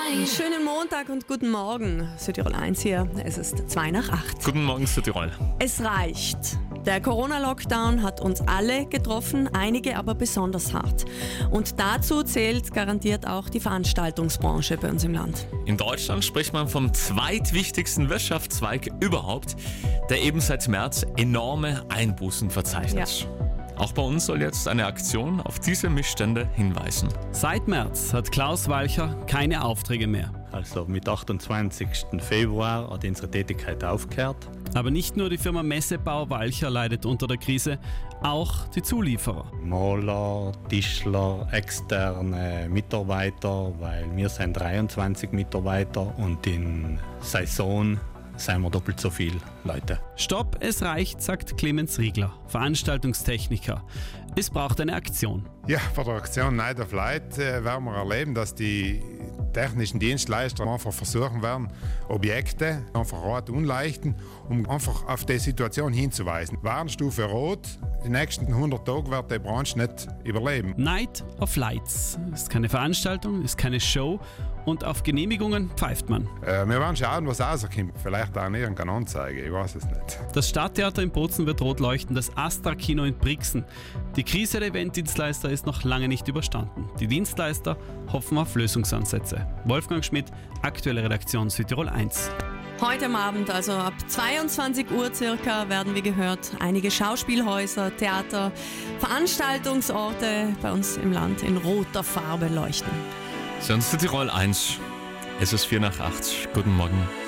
Schönen Montag und guten Morgen. Südtirol 1 hier. Es ist 7:02. Guten Morgen, Südtirol. Es reicht. Der Corona-Lockdown hat uns alle getroffen, einige aber besonders hart. Und dazu zählt garantiert auch die Veranstaltungsbranche bei uns im Land. In Deutschland spricht man vom zweitwichtigsten Wirtschaftszweig überhaupt, der eben seit März enorme Einbußen verzeichnet. Auch bei uns soll jetzt eine Aktion auf diese Missstände hinweisen. Seit März hat Klaus Walcher keine Aufträge mehr. Also mit 28. Februar hat unsere Tätigkeit aufgehört. Aber nicht nur die Firma Messebau Walcher leidet unter der Krise, auch die Zulieferer. Maler, Tischler, externe Mitarbeiter, weil wir sind 23 Mitarbeiter und in Saison sind wir doppelt so viele Leute. Stopp, es reicht, sagt Clemens Riegler, Veranstaltungstechniker. Es braucht eine Aktion. Ja, bei der Aktion Night of Light werden wir erleben, dass die technischen Dienstleister einfach versuchen werden, Objekte einfach rot umleichten, um einfach auf die Situation hinzuweisen. Warnstufe Rot, die nächsten 100 Tage wird die Branche nicht überleben. Night of Lights ist keine Veranstaltung, ist keine Show und auf Genehmigungen pfeift man. Wir werden schauen, was rauskommt. Vielleicht auch irgendeine Anzeige, ich weiß es nicht. Das Stadttheater in Bozen wird rot leuchten, das Astra-Kino in Brixen. Die Krise der Eventdienstleister ist noch lange nicht überstanden. Die Dienstleister hoffen auf Lösungsansätze. Wolfgang Schmidt, aktuelle Redaktion Südtirol 1. Heute am Abend, also ab 22 Uhr circa, werden wie gehört einige Schauspielhäuser, Theater, Veranstaltungsorte bei uns im Land in roter Farbe leuchten. Sonst Südtirol 1. Es ist 7:04. Guten Morgen.